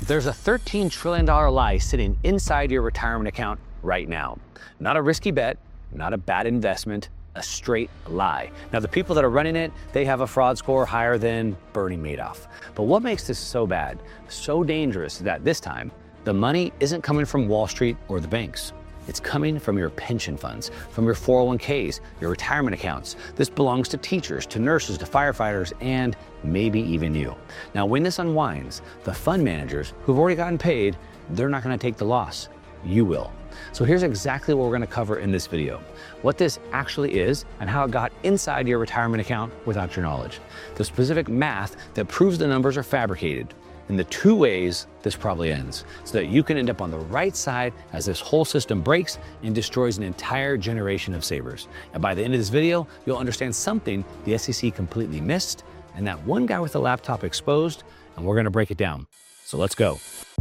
There's a $13 trillion lie sitting inside your retirement account right now. Not a risky bet, not a bad investment, a straight lie. Now, the people that are running it, they have a fraud score higher than Bernie Madoff. But what makes this so bad, so dangerous, is that this time, the money isn't coming from Wall Street or the banks. It's coming from your pension funds, from your 401ks, your retirement accounts. This belongs to teachers, to nurses, to firefighters, and maybe even you. Now, when this unwinds, the fund managers who've already gotten paid, they're not gonna take the loss. You will. So here's exactly what we're gonna cover in this video. What this actually is and how it got inside your retirement account without your knowledge. The specific math that proves the numbers are fabricated, and the two ways this probably ends, so that you can end up on the right side as this whole system breaks and destroys an entire generation of savers. And by the end of this video, you'll understand something the SEC completely missed and that one guy with a laptop exposed, and we're gonna break it down. So let's go.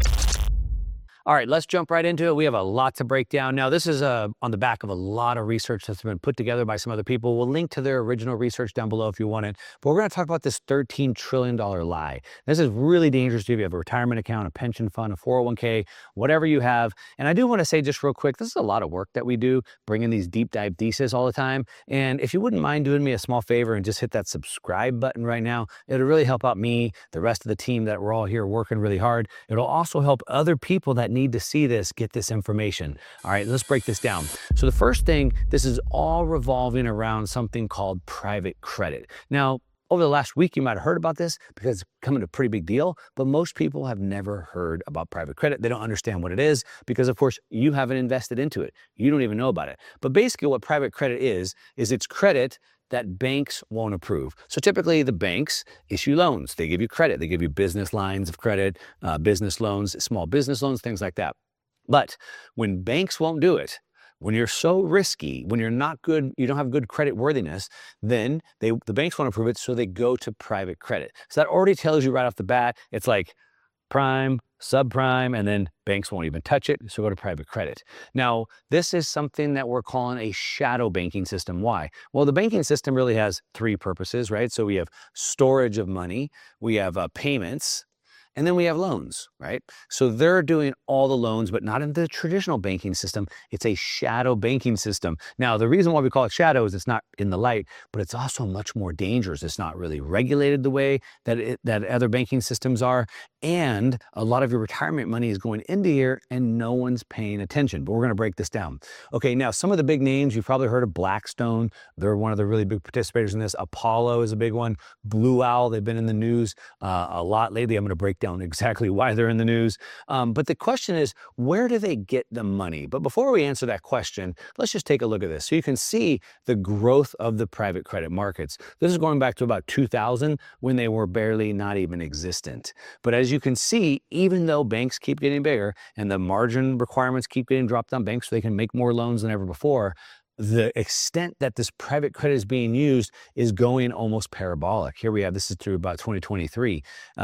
All right, let's jump right into it. We have a lot to break down. Now, this is on the back of a lot of research that's been put together by some other people. We'll link to their original research down below if you want it. But we're going to talk about this $13 trillion lie. This is really dangerous if you have a retirement account, a pension fund, a 401k, whatever you have. And I do want to say just real quick, this is a lot of work that we do, bringing these deep dive theses all the time. And if you wouldn't mind doing me a small favor and just hit that subscribe button right now, it'll really help out me, the rest of the team that we're all here working really hard. It'll also help other people that need to see this, get this information. All right, let's break this down. So the first thing, this is all revolving around something called private credit. Now, over the last week, you might have heard about this because it's becoming a pretty big deal, but most people have never heard about private credit. They don't understand what it is because, of course, you haven't invested into it. You don't even know about it. But basically what private credit is it's credit that banks won't approve. So typically the banks issue loans. They give you credit. They give you business lines of credit, business loans, small business loans, things like that. But when banks won't do it, when you're so risky, when you're not good, you don't have good credit worthiness, then the banks won't approve it, so they go to private credit. So that already tells you right off the bat, it's like prime, subprime, and then banks won't even touch it, so go to private credit. Now, this is something that we're calling a shadow banking system. Why? Well, the banking system really has three purposes, right? So we have storage of money, we have payments, and then we have loans, right? So they're doing all the loans, but not in the traditional banking system. It's a shadow banking system. Now, the reason why we call it shadow is it's not in the light, but it's also much more dangerous. It's not really regulated the way that other banking systems are. And a lot of your retirement money is going into here and no one's paying attention. But we're gonna break this down. Okay, now some of the big names, you've probably heard of Blackstone. They're one of the really big participators in this. Apollo is a big one. Blue Owl, they've been in the news a lot lately. I'm gonna break down exactly why they're in the news. But the question is, where do they get the money? But before we answer that question, let's just take a look at this. So you can see the growth of the private credit markets. This is going back to about 2000 when they were barely not even existent. But as you can see, even though banks keep getting bigger and the margin requirements keep getting dropped on banks so they can make more loans than ever before, the extent that this private credit is being used is going almost parabolic. Here we have, this is through about 2023.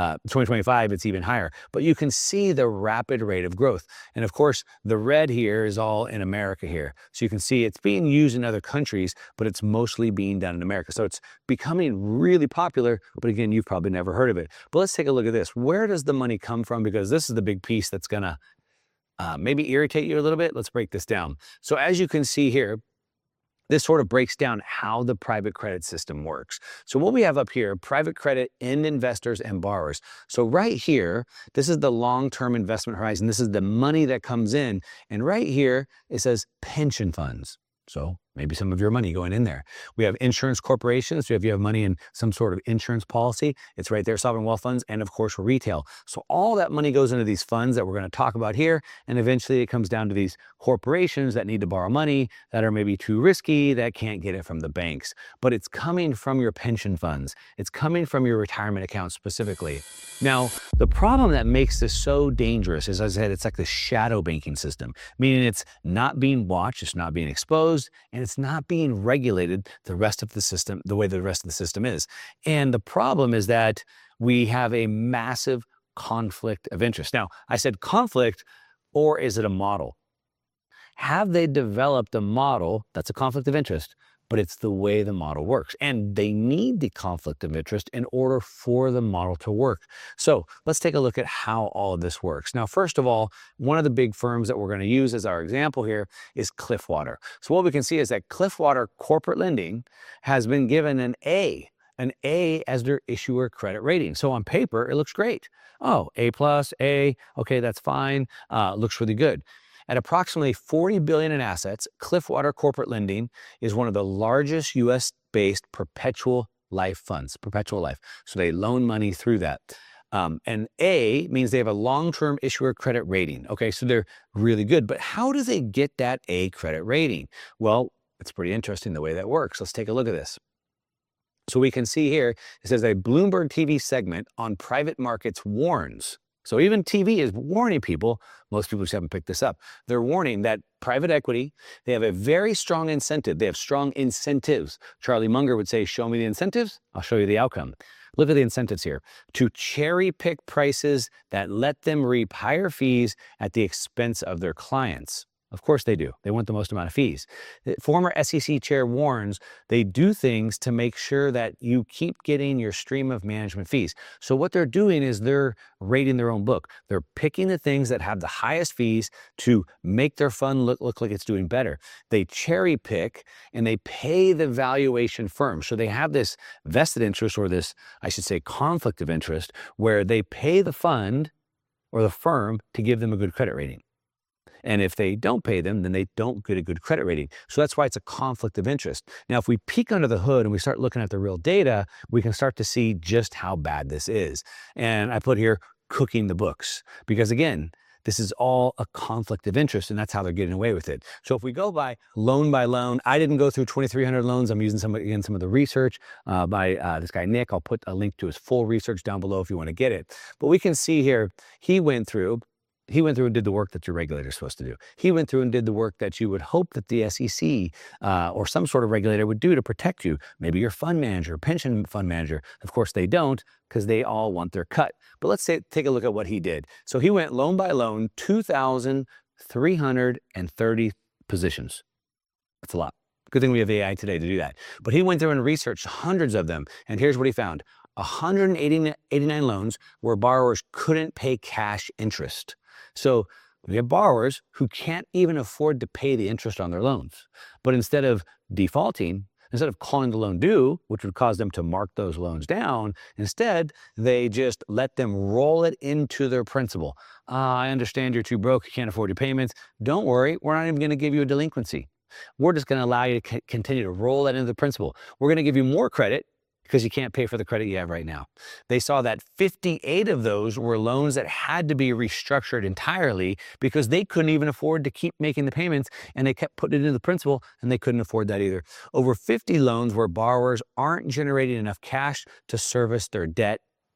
2025, it's even higher. But you can see the rapid rate of growth. And of course, the red here is all in America here. So you can see it's being used in other countries, but it's mostly being done in America. So it's becoming really popular, but again, you've probably never heard of it. But let's take a look at this. Where does the money come from? Because this is the big piece that's gonna maybe irritate you a little bit. Let's break this down. So as you can see here, this sort of breaks down how the private credit system works. So what we have up here, private credit, end investors, and borrowers. So right here, this is the long-term investment horizon. This is the money that comes in. And right here, it says pension funds. So maybe some of your money going in there. We have insurance corporations. So if you have money in some sort of insurance policy, it's right there, sovereign wealth funds, and of course retail. So all that money goes into these funds that we're going to talk about here. And eventually it comes down to these corporations that need to borrow money, that are maybe too risky, that can't get it from the banks. But it's coming from your pension funds. It's coming from your retirement account specifically. Now, the problem that makes this so dangerous is, as I said, it's like the shadow banking system, meaning it's not being watched, it's not being exposed, and it's not being regulated the rest of the system, the way the rest of the system is. And the problem is that we have a massive conflict of interest. Now, I said conflict, or is it a model? Have they developed a model that's a conflict of interest, but it's the way the model works. And they need the conflict of interest in order for the model to work. So let's take a look at how all of this works. Now, first of all, one of the big firms that we're going to use as our example here is Cliffwater. So what we can see is that Cliffwater Corporate Lending has been given an A as their issuer credit rating. So on paper, it looks great. Oh, A+, A, okay, that's fine. Looks really good. At approximately $40 billion in assets, Cliffwater Corporate Lending is one of the largest U.S.-based perpetual life funds, perpetual life. So they loan money through that. And A means they have a long-term issuer credit rating. Okay, so they're really good. But how do they get that A credit rating? Well, it's pretty interesting the way that works. Let's take a look at this. So we can see here, it says a Bloomberg TV segment on private markets warns. So even TV is warning people, most people just haven't picked this up. They're warning that private equity, they have a very strong incentive. They have strong incentives. Charlie Munger would say, show me the incentives, I'll show you the outcome. Look at the incentives here. To cherry pick prices that let them reap higher fees at the expense of their clients. Of course they do. They want the most amount of fees. The former SEC chair warns they do things to make sure that you keep getting your stream of management fees. So what they're doing is they're rating their own book. They're picking the things that have the highest fees to make their fund look like it's doing better. They cherry pick and they pay the valuation firm. So they have this vested interest, or this, I should say, conflict of interest, where they pay the fund or the firm to give them a good credit rating. And if they don't pay them, then they don't get a good credit rating. So that's why it's a conflict of interest. Now, if we peek under the hood and we start looking at the real data, we can start to see just how bad this is. And I put here, cooking the books, because again, this is all a conflict of interest, and that's how they're getting away with it. So if we go by loan, I didn't go through 2,300 loans. I'm using some of the research by this guy, Nick. I'll put a link to his full research down below if you want to get it. But we can see here, he went through and did the work that your regulator is supposed to do. He went through and did the work that you would hope that the SEC or some sort of regulator would do to protect you. Maybe your fund manager, pension fund manager. Of course, they don't, because they all want their cut. But let's take a look at what he did. So he went loan by loan, 2,330 positions. That's a lot. Good thing we have AI today to do that. But he went through and researched hundreds of them. And here's what he found. 189 loans where borrowers couldn't pay cash interest. So we have borrowers who can't even afford to pay the interest on their loans. But instead of defaulting, instead of calling the loan due, which would cause them to mark those loans down, instead, they just let them roll it into their principal. I understand you're too broke, you can't afford your payments. Don't worry, we're not even going to give you a delinquency. We're just going to allow you to continue to roll that into the principal. We're going to give you more credit because you can't pay for the credit you have right now. They saw that 58 of those were loans that had to be restructured entirely because they couldn't even afford to keep making the payments, and they kept putting it into the principal, and they couldn't afford that either. Over 50 loans where borrowers aren't generating enough cash to service their debt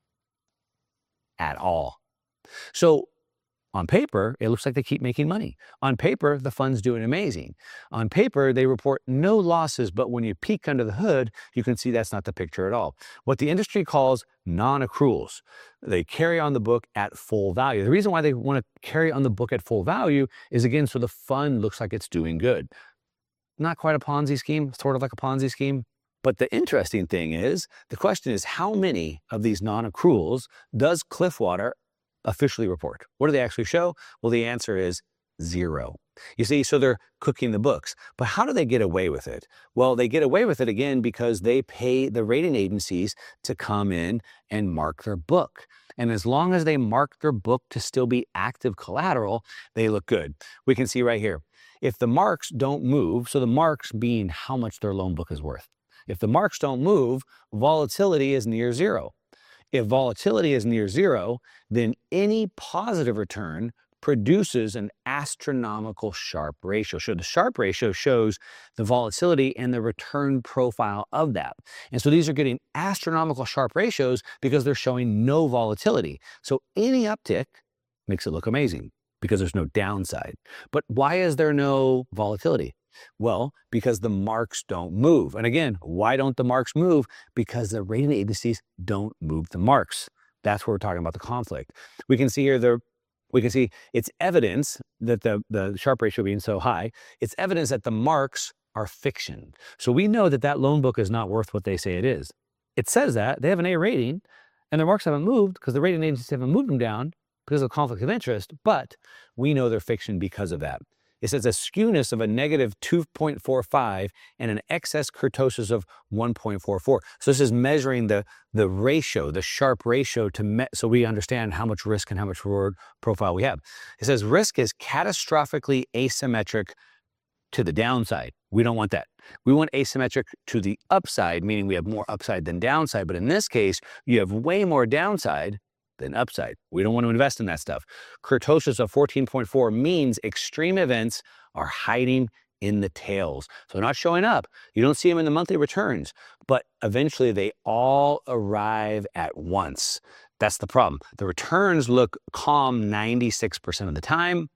at all. So on paper, it looks like they keep making money. On paper, the fund's doing amazing. On paper, they report no losses, but when you peek under the hood, you can see that's not the picture at all. What the industry calls non-accruals. They carry on the book at full value. The reason why they want to carry on the book at full value is, again, so the fund looks like it's doing good. Not quite a Ponzi scheme, sort of like a Ponzi scheme. But the interesting thing is, the question is, how many of these non-accruals does Cliffwater officially report? What do they actually show? Well, the answer is 0. You see, so they're cooking the books. But how do they get away with it? Well, they get away with it, again, because they pay the rating agencies to come in and mark their book. And as long as they mark their book to still be active collateral, they look good. We can see right here, if the marks don't move, so the marks being how much their loan book is worth. If the marks don't move, volatility is near 0. If volatility is near 0, then any positive return produces an astronomical Sharpe ratio. So the Sharpe ratio shows the volatility and the return profile of that. And so these are getting astronomical Sharpe ratios because they're showing no volatility. So any uptick makes it look amazing because there's no downside. But why is there no volatility? Well, because the marks don't move. And again, why don't the marks move? Because the rating agencies don't move the marks. That's where we're talking about the conflict. We can see here it's evidence that the Sharpe ratio being so high, it's evidence that the marks are fiction. So we know that that loan book is not worth what they say it is. It says that they have an A rating and their marks haven't moved because the rating agencies haven't moved them down because of conflict of interest, but we know they're fiction because of that. It says a skewness of a negative 2.45 and an excess kurtosis of 1.44. So this is measuring the ratio, the Sharpe ratio, so we understand how much risk and how much reward profile we have. It says risk is catastrophically asymmetric to the downside. We don't want that. We want asymmetric to the upside, meaning we have more upside than downside. But in this case, you have way more downside than upside. We don't want to invest in that stuff. Kurtosis of 14.4 means extreme events are hiding in the tails. So they're not showing up. You don't see them in the monthly returns, but eventually they all arrive at once. That's the problem. The returns look calm 96% of the time,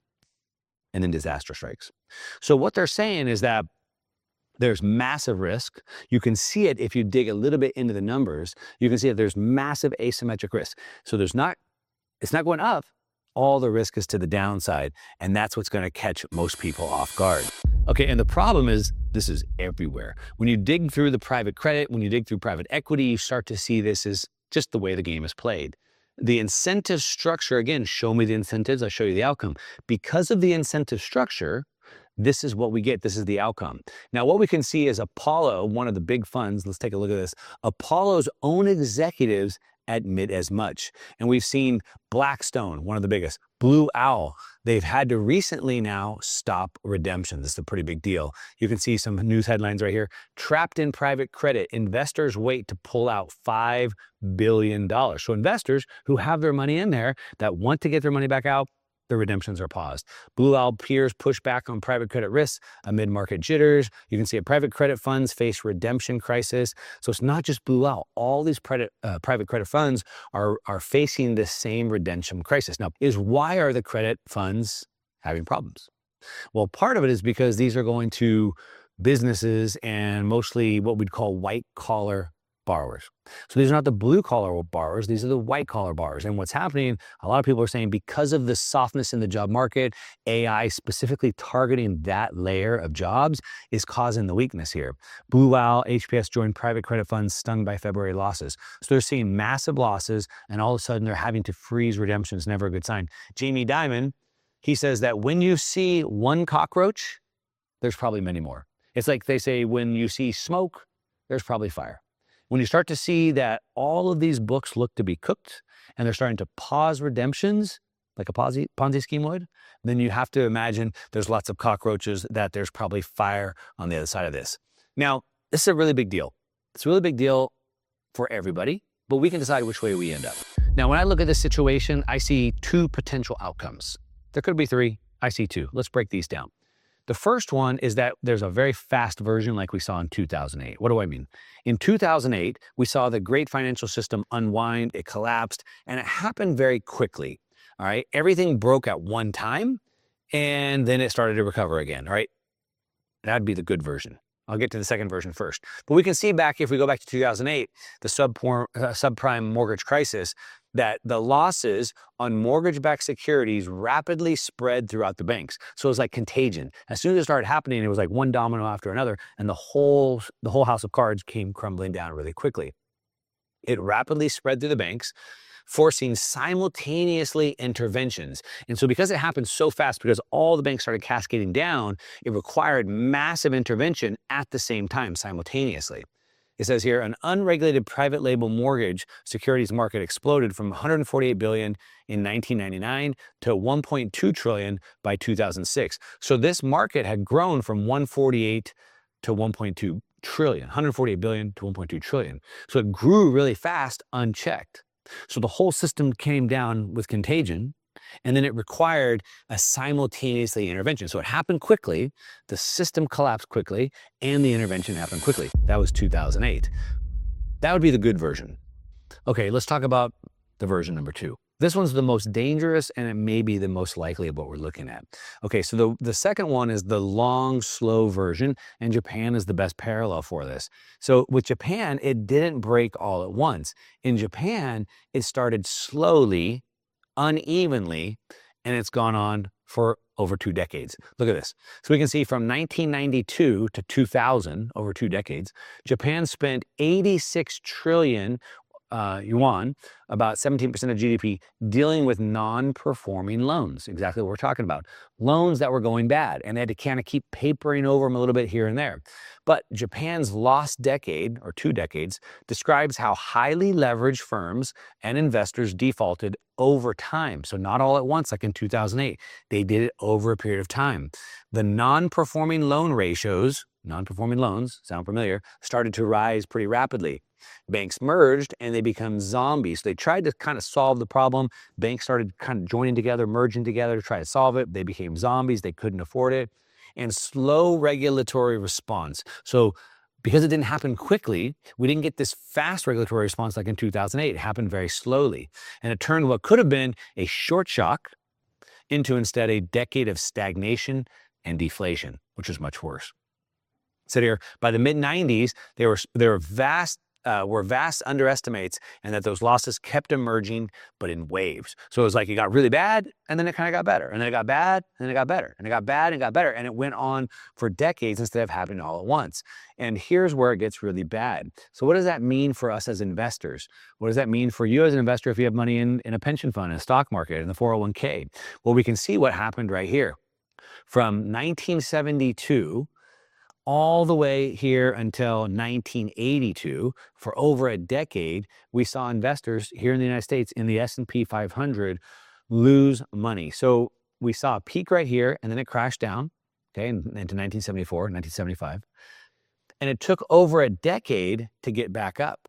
and then disaster strikes. So what they're saying is that there's massive risk. You can see it if you dig a little bit into the numbers. You can see that there's massive asymmetric risk. So it's not going up. All the risk is to the downside, and that's what's going to catch most people off guard. Okay, and the problem is this is everywhere. When you dig through the private credit, when you dig through private equity, you start to see this is just the way the game is played. The incentive structure, again, show me the incentives, I'll show you the outcome. Because of the incentive structure, this is what we get. This is the outcome. Now, what we can see is Apollo, one of the big funds, let's take a look at this. Apollo's own executives admit as much. And we've seen Blackstone, one of the biggest, Blue Owl. They've had to recently now stop redemptions. This is a pretty big deal. You can see some news headlines right here. Trapped in private credit, investors wait to pull out $5 billion. So investors who have their money in there that want to get their money back out, the redemptions are paused. Blue Owl peers push back on private credit risks amid market jitters. You can see that private credit funds face redemption crisis. So it's not just Blue Owl. All these private credit funds are facing the same redemption crisis. Now, why are the credit funds having problems? Well, part of it is because these are going to businesses and mostly what we'd call white-collar borrowers. So these are not the blue-collar borrowers, these are the white-collar borrowers. And what's happening, a lot of people are saying because of the softness in the job market, AI specifically targeting that layer of jobs is causing the weakness here. Blue Owl, HPS joined private credit funds stung by February losses. So they're seeing massive losses and all of a sudden they're having to freeze redemptions, never a good sign. Jamie Dimon, he says that when you see one cockroach, there's probably many more. It's like they say, when you see smoke, there's probably fire. When you start to see that all of these books look to be cooked and they're starting to pause redemptions, like a Ponzi scheme would, then you have to imagine there's lots of cockroaches, that there's probably fire on the other side of this. Now, this is a really big deal. It's a really big deal for everybody, but we can decide which way we end up. Now, when I look at this situation, I see two potential outcomes. There could be three. I see two. Let's break these down. The first one is that there's a very fast version like we saw in 2008. What do I mean? In 2008, we saw the great financial system unwind, it collapsed, and it happened very quickly, all right? Everything broke at one time, and then it started to recover again, all right? That'd be the good version. I'll get to the second version first. But we can see back, if we go back to 2008, the subprime mortgage crisis, that the losses on mortgage-backed securities rapidly spread throughout the banks. So it was like contagion. As soon as it started happening, it was like one domino after another, and the whole house of cards came crumbling down really quickly. It rapidly spread through the banks, forcing simultaneously interventions. And so because it happened so fast, because all the banks started cascading down, it required massive intervention at the same time, simultaneously. It says here, an unregulated private label mortgage securities market exploded from $148 billion in 1999 to $1.2 trillion by 2006. So this market had grown from 148 to 1.2 trillion, 148 billion to 1.2 trillion. So it grew really fast, unchecked. So the whole system came down with contagion, and then it required a simultaneously intervention. So it happened quickly, the system collapsed quickly, and the intervention happened quickly. That was 2008. That would be the good version. Okay, let's talk about the version number two. This one's the most dangerous, and it may be the most likely of what we're looking at. Okay, so the second one is the long, slow version, and Japan is the best parallel for this. So with Japan, it didn't break all at once. In Japan, it started slowly, unevenly, and it's gone on for over 2 decades. Look at this. So we can see from 1992 to 2000, over 2 decades, Japan spent 86 trillion yuan, about 17% of GDP, dealing with non-performing loans. Exactly what we're talking about. Loans that were going bad, and they had to kind of keep papering over them a little bit here and there. But Japan's lost decade, or 2 decades, describes how highly leveraged firms and investors defaulted over time. So not all at once, like in 2008. They did it over a period of time. The non-performing loan ratios, non-performing loans, sound familiar, started to rise pretty rapidly. Banks merged and they become zombies. So they tried to kind of solve the problem. Banks started kind of joining together, merging together to try to solve it. They became zombies. They couldn't afford it. And slow regulatory response. So because it didn't happen quickly, we didn't get this fast regulatory response like in 2008. It happened very slowly. And it turned what could have been a short shock into instead a decade of stagnation and deflation, which was much worse. So here, by the mid-90s, there were vast underestimates, and that those losses kept emerging, but in waves. So it was like it got really bad, and then it kind of got better, and then it got bad, and then it got better, and it got bad, and it got better, and it went on for decades instead of happening all at once. And here's where it gets really bad. So what does that mean for us as investors? What does that mean for you as an investor if you have money in a pension fund, in a stock market, in the 401k? Well, we can see what happened right here. From 1972 all the way here until 1982, for over a decade, we saw investors here in the United States in the S&P 500 lose money. So we saw a peak right here, and then it crashed down, okay, into 1974, 1975. And it took over a decade to get back up.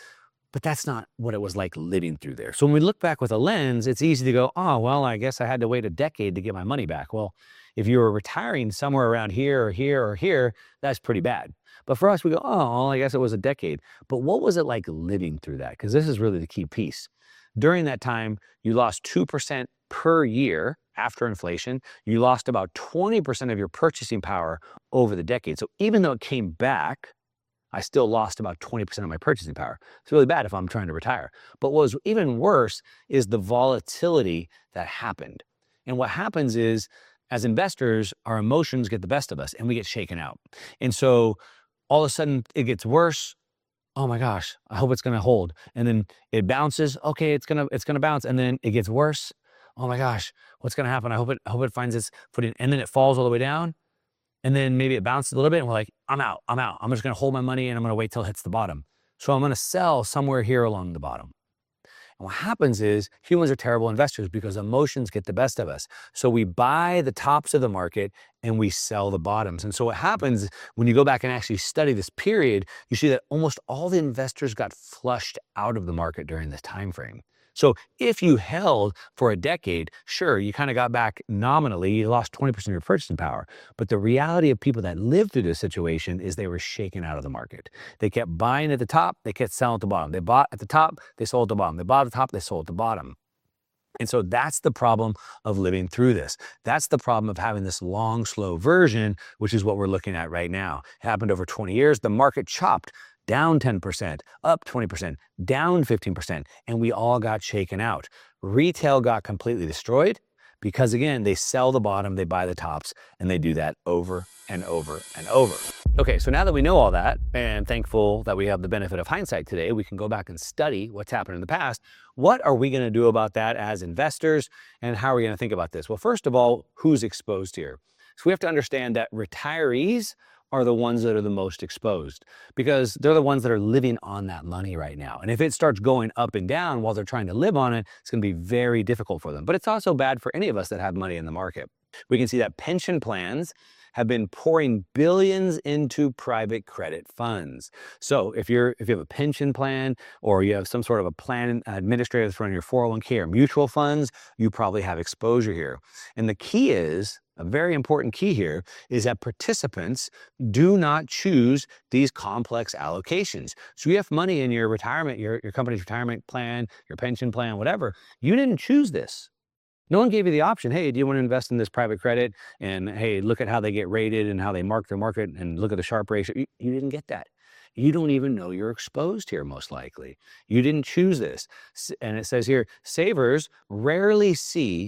But that's not what it was like living through there. So when we look back with a lens, it's easy to go, oh, well, I guess I had to wait a decade to get my money back. Well, if you were retiring somewhere around here or here or here, that's pretty bad. But for us, we go, oh, well, I guess it was a decade. But what was it like living through that? Because this is really the key piece. During that time, you lost 2% per year after inflation. You lost about 20% of your purchasing power over the decade. So even though it came back, I still lost about 20% of my purchasing power. It's really bad if I'm trying to retire. But what was even worse is the volatility that happened. And what happens is, as investors, our emotions get the best of us and we get shaken out. And so all of a sudden it gets worse. Oh my gosh, I hope it's gonna hold. And then it bounces. Okay, it's gonna bounce. And then it gets worse. Oh my gosh, what's gonna happen? I hope it finds its footing. And then it falls all the way down. And then maybe it bounces a little bit and we're like, I'm out. I'm just gonna hold my money and I'm gonna wait till it hits the bottom. So I'm gonna sell somewhere here along the bottom. And what happens is humans are terrible investors because emotions get the best of us. So we buy the tops of the market and we sell the bottoms. And so what happens when you go back and actually study this period, you see that almost all the investors got flushed out of the market during this time frame. So if you held for a decade, sure, you kind of got back nominally, you lost 20% of your purchasing power. But the reality of people that lived through this situation is they were shaken out of the market. They kept buying at the top, they kept selling at the bottom. They bought at the top, they sold at the bottom. They bought at the top, they sold at the bottom. And so that's the problem of living through this. That's the problem of having this long, slow version, which is what we're looking at right now. It happened over 20 years. The market chopped down 10%, up 20%, down 15%, and we all got shaken out. Retail got completely destroyed because, again, they sell the bottom, they buy the tops, and they do that over and over and over. Okay, so now that we know all that, and thankful that we have the benefit of hindsight today, we can go back and study what's happened in the past. What are we gonna do about that as investors, and how are we gonna think about this? Well, first of all, who's exposed here? So we have to understand that retirees are the ones that are the most exposed because they're the ones that are living on that money right now. And if it starts going up and down while they're trying to live on it, it's going to be very difficult for them. But it's also bad for any of us that have money in the market. We can see that pension plans have been pouring billions into private credit funds. So if you have a pension plan or you have some sort of a plan administrator that's running your 401k or mutual funds, you probably have exposure here. And the key is, a very important key here, is that participants do not choose these complex allocations. So you have money in your retirement, your company's retirement plan, your pension plan, whatever. You didn't choose this. No one gave you the option, hey, do you want to invest in this private credit? And hey, look at how they get rated and how they mark their market and look at the Sharpe ratio. You didn't get that. You don't even know you're exposed here, most likely. You didn't choose this. And it says here, savers rarely see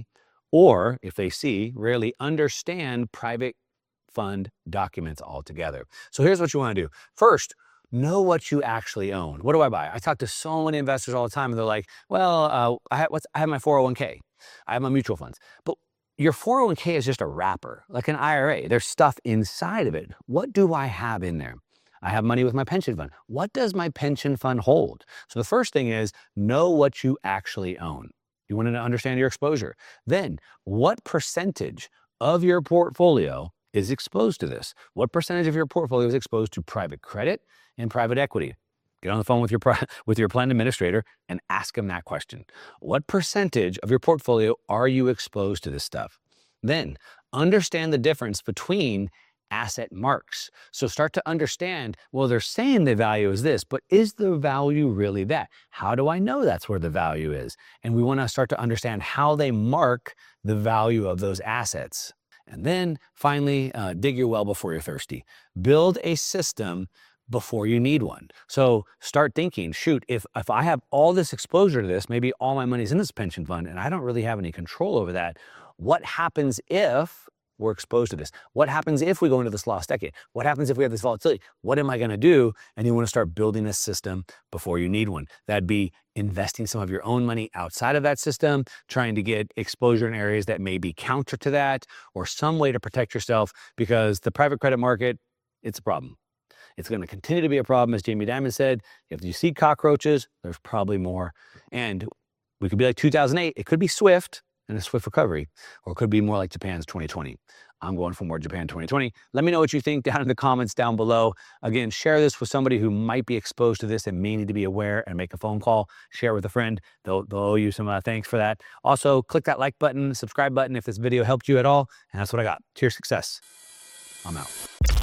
or if they see, rarely understand private fund documents altogether. So here's what you want to do. First, know what you actually own. What do I buy? I talk to so many investors all the time, and they're like, well, I have my 401k. I have my mutual funds. But your 401k is just a wrapper, like an IRA. There's stuff inside of it. What do I have in there? I have money with my pension fund. What does my pension fund hold? So the first thing is know what you actually own. You want to understand your exposure. Then, what percentage of your portfolio is exposed to this? What percentage of your portfolio is exposed to private credit and private equity? Get on the phone with your plan administrator and ask them that question. What percentage of your portfolio are you exposed to this stuff? Then understand the difference between asset marks. So start to understand, well, they're saying the value is this, but is the value really that? How do I know that's where the value is? And we want to start to understand how they mark the value of those assets. And then finally, dig your well before you're thirsty. Build a system before you need one. So start thinking, shoot, if I have all this exposure to this, maybe all my money's in this pension fund and I don't really have any control over that, what happens if we're exposed to this? What happens if we go into this lost decade? What happens if we have this volatility? What am I going to do? And you want to start building a system before you need one. That'd be investing some of your own money outside of that system, trying to get exposure in areas that may be counter to that, or some way to protect yourself, because the private credit market, it's a problem. It's going to continue to be a problem, as Jamie Dimon said. If you see cockroaches, there's probably more. And we could be like 2008. It could be swift and a swift recovery, or it could be more like Japan's 2020. I'm going for more Japan 2020. Let me know what you think down in the comments down below. Again, share this with somebody who might be exposed to this and may need to be aware, and make a phone call. Share it with a friend. They'll owe you some thanks for that. Also, click that like button, subscribe button if this video helped you at all. And that's what I got. Cheers, success. I'm out.